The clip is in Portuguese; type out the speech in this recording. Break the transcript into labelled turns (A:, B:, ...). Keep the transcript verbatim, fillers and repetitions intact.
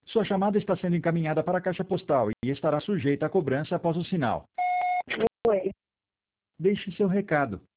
A: Sua chamada está sendo encaminhada para a caixa postal e estará sujeita a cobrança após o sinal.
B: Oi.
A: Deixe seu recado.